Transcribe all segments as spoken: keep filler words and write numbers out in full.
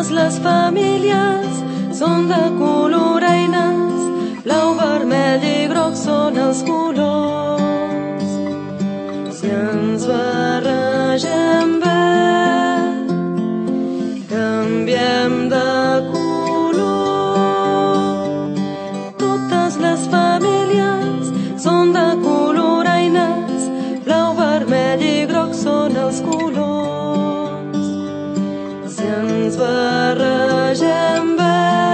Totes les famílies són de coloraines, blau, vermell i groc són els colors. Si ens barregem bé, canviem de color. Totes les famílies són de coloraines, blau, vermell i groc són els colors. Si ens barregem bé,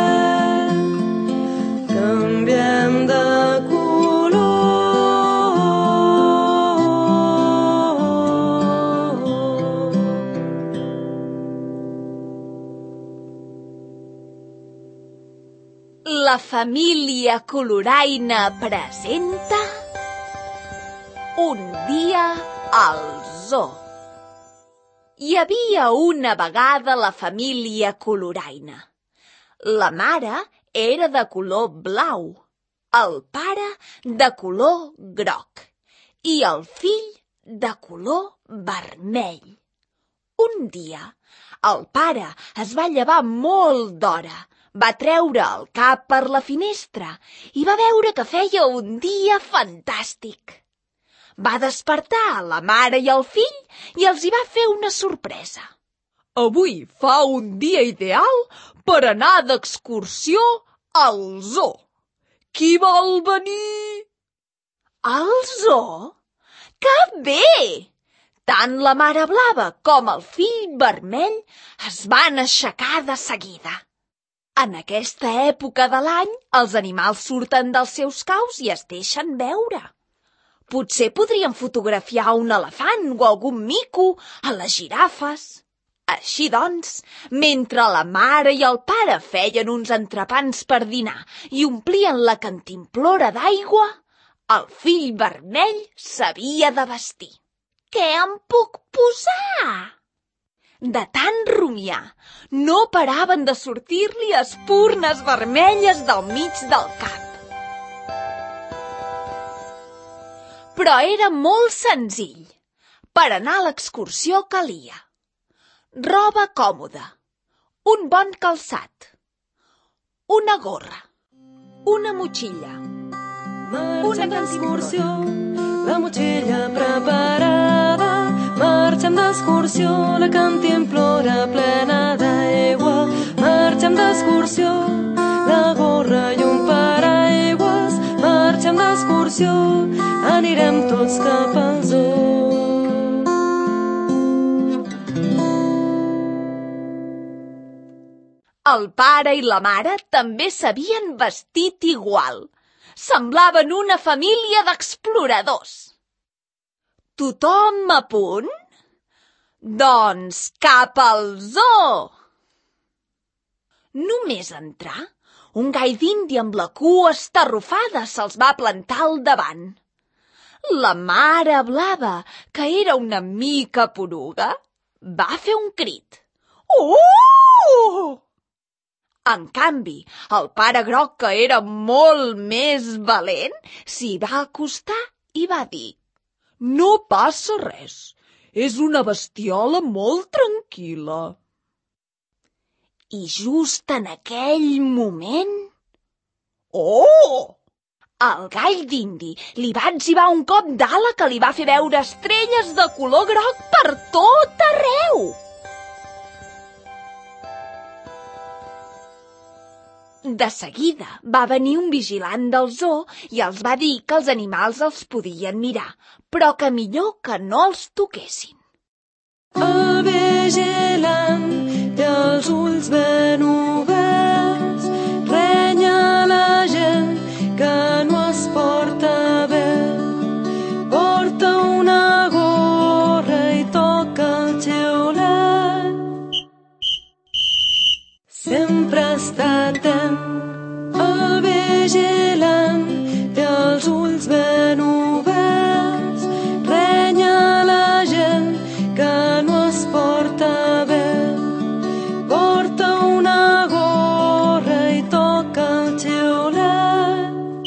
canviem de La família coloraina presenta Un dia al zoo. Hi havia una vegada la família coloraina. La mare era de color blau, el pare de color groc i el fill de color vermell. Un dia, el pare es va llevar molt d'hora. Va treure el cap per la finestra i va veure que feia un dia fantàstic. Va despertar la mare i el fill i els hi va fer una sorpresa. Avui fa un dia ideal per anar d'excursió al zoo. Qui vol venir? Al zoo? Que bé! Tant la mare blava com el fill vermell es van aixecar de seguida. En aquesta època de l'any, els animals surten dels seus caus i es deixen veure. Potser podrien fotografiar un elefant o algun mico a les girafes. Així doncs, mentre la mare i el pare feien uns entrepans per dinar i omplien la cantimplora d'aigua, el fill vermell s'havia de vestir. Què em puc posar? De tant rumiar, no paraven de sortir-li espurnes vermelles del mig del cap. Però era molt senzill. Per anar a l'excursió calia roba còmoda, un bon calçat, una gorra, una motxilla, Marxem d'excursió, la motxilla preparada. Marxem d'excursió, la cantimplora plena d'aigua. Marxem d'excursió, la gorra i un paraigües. Marxem d'excursió, anirem tots cap al zoo. El pare i la mare també s'havien vestit igual. Semblaven una família d'exploradors. Tothom a punt? Doncs cap al zoo! Només entrar, un gai d'indi amb la cua estarrufada se'ls va plantar al davant. La mare blava, que era una mica poruga, va fer un crit. Oh! En canvi, el pare groc, que era molt més valent, s'hi va acostar i va dir: No passa res, és una bestiola molt tranquil·la. I just en aquell moment... Oh! El gall d'indi li va etzibar un cop d'ala que li va fer veure estrelles de color groc per tot arreu. De seguida va venir un vigilant del zoo i els va dir que els animals els podien mirar, però que millor que no els toquessin. El vigilant té els ulls ben oberts, renya la gent que no es porta bé. Porta una gorra i toca el xiulet. Sempre està atent. El vigilant té els ulls ben oberts, renya la gent que no es porta bé. Porta una gorra i toca el xiulet.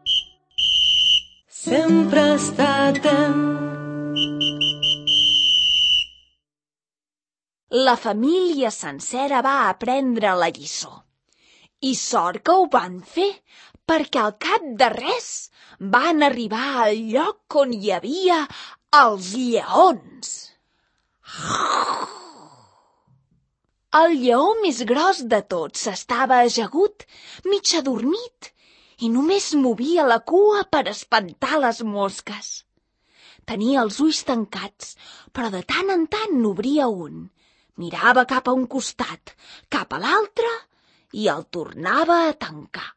Sempre està atent. La família sencera va aprendre la lliçó. I sort que ho van fer, perquè al cap de res van arribar al lloc on hi havia els lleons. El lleó més gros de tots estava ajagut, mig adormit, i només movia la cua per espantar les mosques. Tenia els ulls tancats, però de tant en tant n'obria un. Mirava cap a un costat, cap a l'altre, i el tornava a tancar.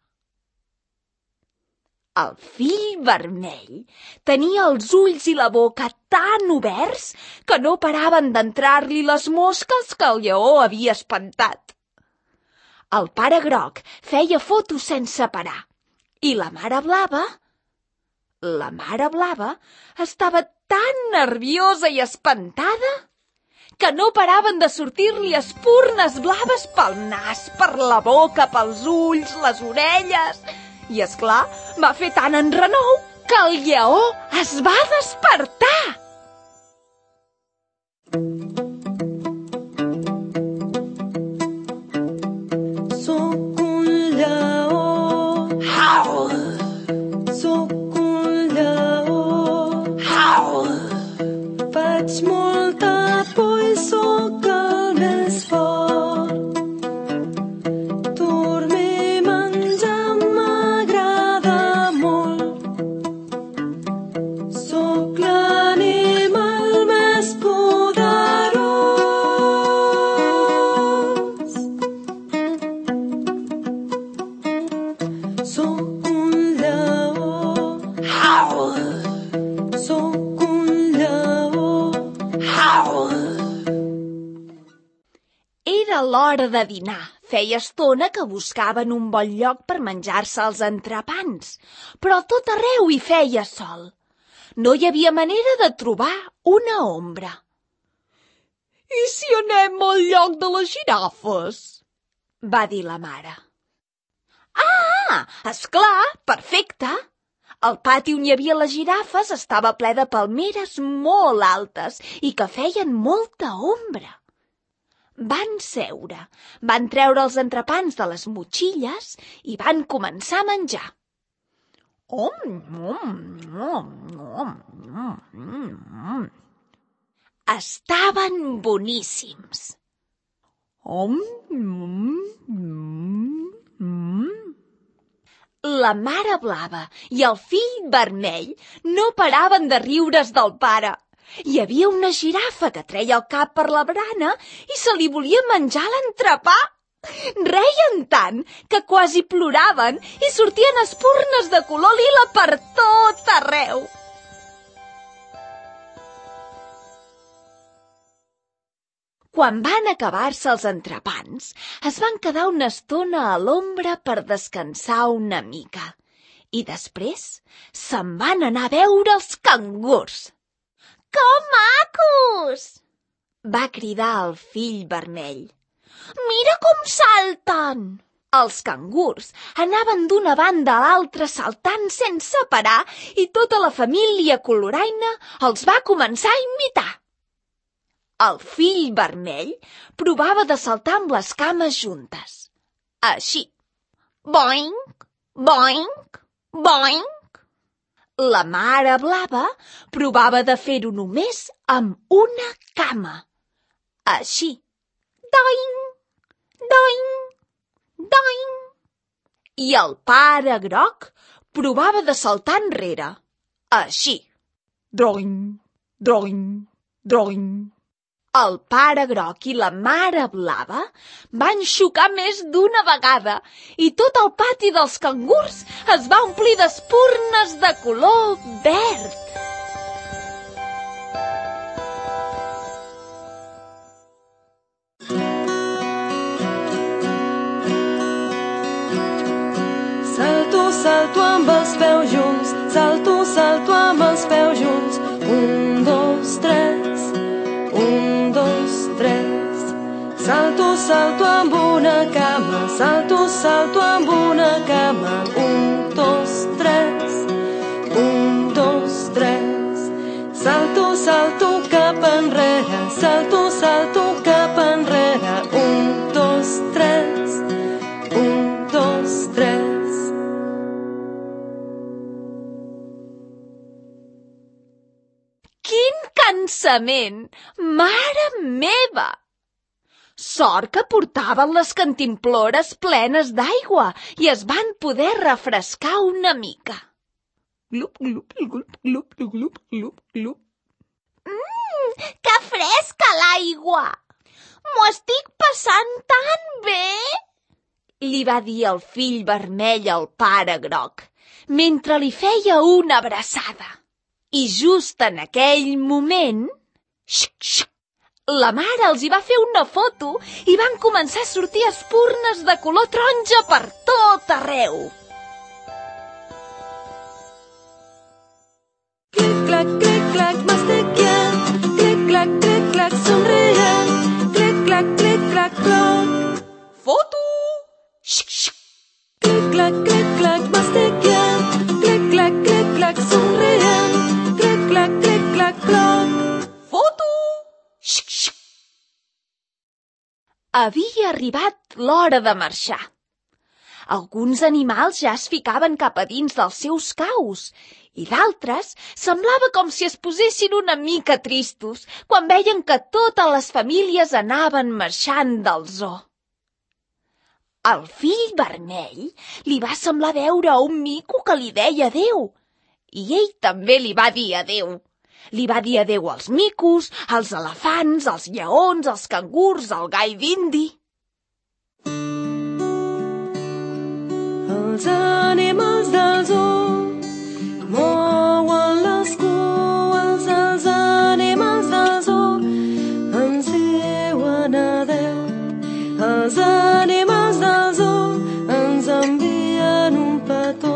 El fill vermell tenia els ulls i la boca tan oberts que no paraven d'entrar-li les mosques que el lleó havia espantat. El pare groc feia fotos sense parar, i la mare blava... La mare blava estava tan nerviosa i espantada que no paraven de sortir-li espurnes blaves pel nas, per la boca, pels ulls, les orelles... I, és clar, va fer tant enrenou que el lleó es va despertar. Soc un lleó. Au! Soc un lleó. Au! Faig molta por i soc el més fort. Dormir, menjar, m'agrada molt. Soc l'animal més poderós. Soc un lleó. Au! Soc un lleó. Au! Era l'hora de dinar. Feia estona que buscaven un bon lloc per menjar-se els entrepans, però a tot arreu hi feia sol. No hi havia manera de trobar una ombra. I si anem al lloc de les girafes? Va dir la mare. Ah, esclar, perfecte. El pati on hi havia les girafes estava ple de palmeres molt altes i que feien molta ombra. Van seure, van treure els entrepans de les motxilles i van començar a menjar. Om, om, om, om, om, om. Estaven boníssims. Om, om, om, om. La mare blava i el fill vermell no paraven de riure's del pare. Hi havia una girafa que treia el cap per la barana i se li volia menjar l'entrepà. Reien tant que quasi ploraven i sortien espurnes de color lila per tot arreu. Quan van acabar-se els entrepans, es van quedar una estona a l'ombra per descansar una mica. I després se'n van anar a veure els cangurs. Que macos! Va cridar el fill vermell. Mira com salten! Els cangurs anaven d'una banda a l'altra saltant sense parar i tota la família coloraina els va començar a imitar. El fill vermell provava de saltar amb les cames juntes. Així. Boing, boing, boing. La mare blava provava de fer-ho només amb una cama. Així. Doing, doing, doing. I el pare groc provava de saltar enrere. Així. Droing, droing, droing. El pare groc i la mare blava van xocar més d'una vegada i tot el pati dels cangurs es va omplir d'espurnes de color verd. Salto, salto amb els peus junts, salto, salto amb els peus junts. Un, dos, tres, un, dos, tres. Salto, salto amb una cama, salto, salto amb una cama. Un, dos, tres, un, dos, tres. Salto, salto cap enrere, salto, salto cap enrere. cansament! Mare meva! Sort que portaven les cantimplores plenes d'aigua i es van poder refrescar una mica. Glup, glup, glup, glup, glup, glup, glup. Mmm, que fresca l'aigua! M'ho estic passant tan bé! Li va dir el fill vermell al pare groc, mentre li feia una abraçada. I just en aquell moment... Xic, xic, la mare els hi va fer una foto i van començar a sortir espurnes de color taronja per tot arreu. Clic-clac, clic-clac, mastegant. Clic-clac, clic-clac, somrient. Clic-clac, clic-clac, cloc. Foto! Xic, xic. Clic-clac, clic-clac, mastegant. Clic-clac, clic-clac, somrient. Clic-clac, clic-clac, cloc. Foto! Xic, xic. Havia arribat l'hora de marxar. Alguns animals ja es ficaven cap a dins dels seus caus i d'altres semblava com si es posessin una mica tristos quan veien que totes les famílies anaven marxant del zoo. Al fill vermell li va semblar veure un mico que li deia adéu i ell també li va dir adéu. Li va dir adéu als micos, als elefants, als lleons, als cangurs, al gall d'indi. Els animals del zoo mouen les cues, els animals del zoo ens diuen adéu. Els animals del zoo ens envien un petó.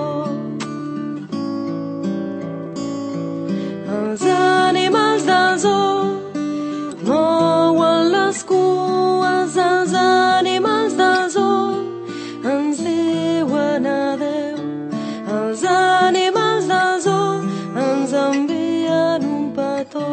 Els animals del zoo mouen les cues, els animals del zoo ens diuen adéu. Els animals del zoo ens envien un petó.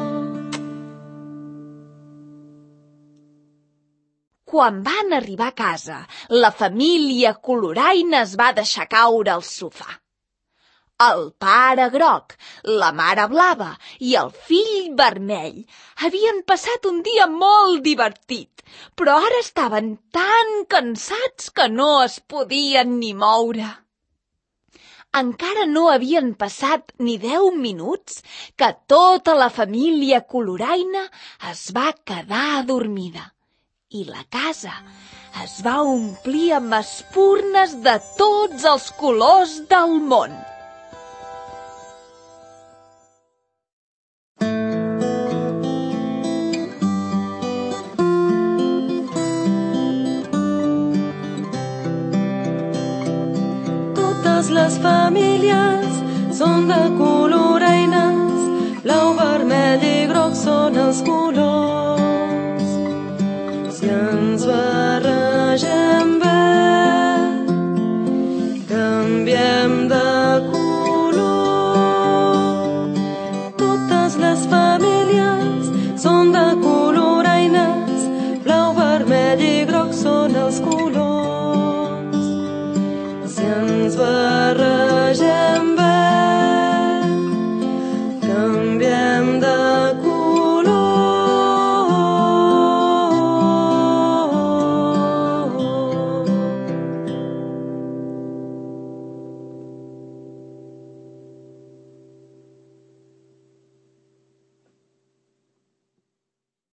Quan van arribar a casa, la família coloraina es va deixar caure al sofà. El pare groc, la mare blava i el fill vermell havien passat un dia molt divertit, però ara estaven tan cansats que no es podien ni moure. Encara no havien passat ni deu minuts que tota la família coloraina es va quedar adormida i la casa es va omplir amb espurnes de tots els colors del món. Totes les famílies són de coloraines, blau, vermell i groc són els colors. Si ens barregem